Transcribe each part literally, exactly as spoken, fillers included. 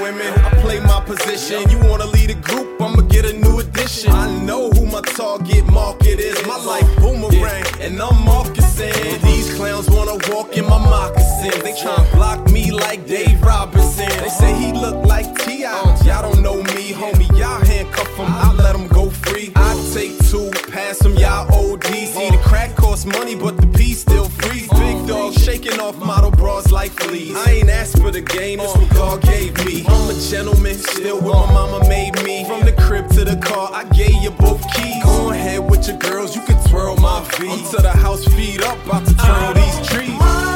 women, I play my position. You wanna lead a group, I'ma get a new addition. I know who my target market is. My life boomerang, and I'm Marcusing. These clowns wanna walk in my moccasins. They tryna block me like Dave Robinson. They say he look like T I Y'all don't know me, homie. Y'all handcuff him, I let him go free. I take two, pass him, y'all O D. See, the crack costs money, but the P still free. Big dog shaking off model bras like fleas. I ain't asked for the game, it's what God gave me. I'm a gentleman, still what my mama made me. From the crib to the car, I gave you both keys. Go ahead with your girls, you can twirl my feet. I'm to the house, feet up, about to twirl these trees.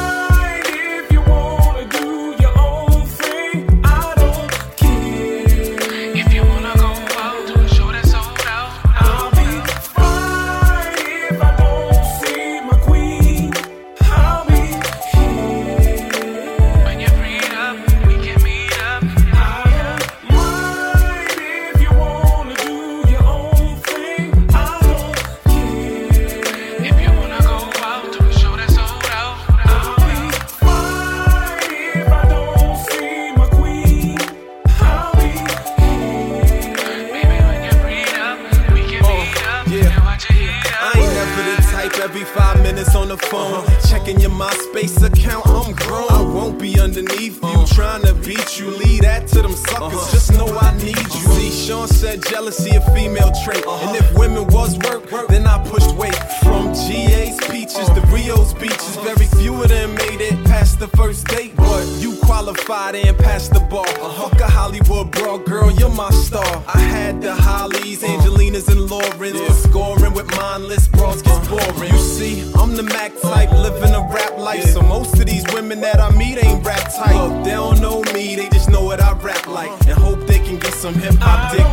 Every five minutes on the phone, checking your MySpace account, I'm grown. I won't be underneath you, trying to beat you. Leave that to them suckers, just know I need you. See, Sean said jealousy a female trait, and if women was work, then I pushed weight. From G A's peaches to Rio's beaches, very few of them made it past the first date. But you qualified and passed the bar. Fuck a Hollywood broad, girl, you're my star. I had the Hollies, Angelinas, and Laurens, but scoring with mindless bras gets boring. You see, I'm the Mac type, living a rap life. So most of these women that I meet ain't rap type. Look, they don't know me, they just know what I rap like, and hope they can get some hip hop dick